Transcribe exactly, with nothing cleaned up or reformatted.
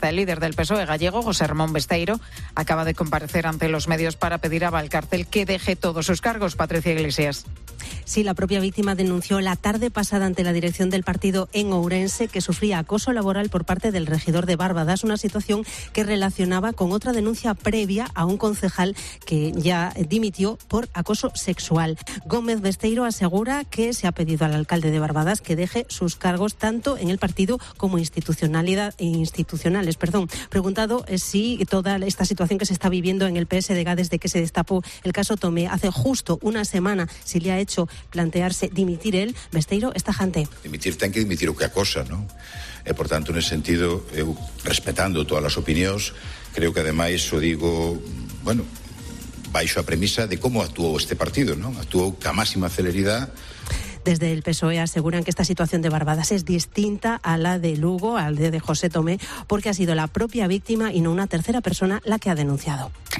El líder del P S O E gallego, José Ramón Besteiro, acaba de comparecer ante los medios para pedir a Valcárcel que deje todos sus cargos. Patricia Iglesias. Sí, la propia víctima denunció la tarde pasada ante la dirección del partido en Ourense que sufría acoso laboral por parte del regidor de Bárbadas, una situación que relacionaba con otra denuncia previa a un concejal que ya dimitió por acoso sexual. Gómez Besteiro asegura que se ha pedido al alcalde de Bárbadas que deje sus cargos tanto en el partido como institucionalidad, institucionales. Perdón. Preguntado si toda esta situación que se está viviendo en el P S D G desde que se destapó el caso Tomé hace justo una semana, si le ha hecho plantearse dimitir él, Besteiro está jante. Dimitir ten que dimitir o que acosa, non? E, por tanto, nese sentido, eu, respetando todas as opinións, creo que, ademais, o digo, bueno, baixo a premisa de como actuou este partido, non? Actuou ca máxima celeridade. Desde el P S O E aseguran que esta situación de Bárbadas es distinta a la de Lugo, al de José Tomé, porque ha sido la propia víctima y no una tercera persona la que ha denunciado.